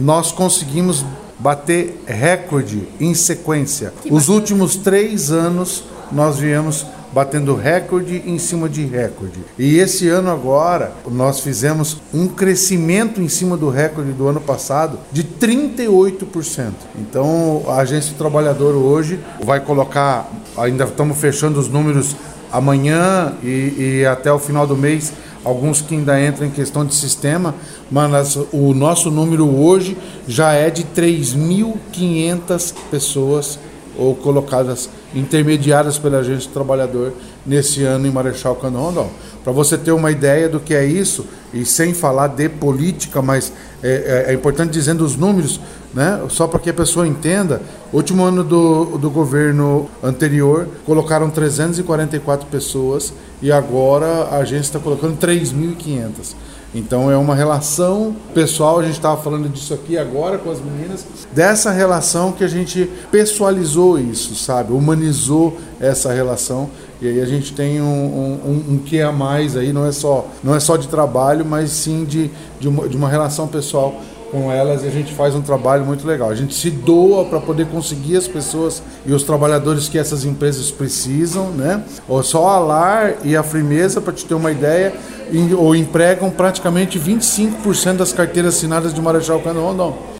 nós conseguimos bater recorde em sequência. Os últimos 3 anos nós viemos batendo recorde em cima de recorde. E esse ano agora, nós fizemos um crescimento em cima do recorde do ano passado de 38%. Então, a Agência do Trabalhador hoje vai colocar, ainda estamos fechando os números amanhã e até o final do mês, alguns que ainda entram em questão de sistema, mas o nosso número hoje já é de 3.500 pessoas ou colocadas intermediadas pela Agência do Trabalhador nesse ano em Marechal Cândido Rondon. Para você ter uma ideia do que é isso, e sem falar de política, mas é importante dizendo os números, né? Só para que a pessoa entenda, último ano do governo anterior, colocaram 344 pessoas e agora a agência está colocando 3.500. Então é uma relação pessoal, a gente estava falando disso aqui agora com as meninas, dessa relação que a gente pessoalizou isso, sabe? Humanizou essa relação e aí a gente tem um que a mais aí, não é só de trabalho, mas sim de uma relação pessoal com elas, e a gente faz um trabalho muito legal. A gente se doa para poder conseguir as pessoas e os trabalhadores que essas empresas precisam, né? Só a LAR e a Frimeza, para te ter uma ideia, ou empregam praticamente 25% das carteiras assinadas de Marechal Cândido Rondon.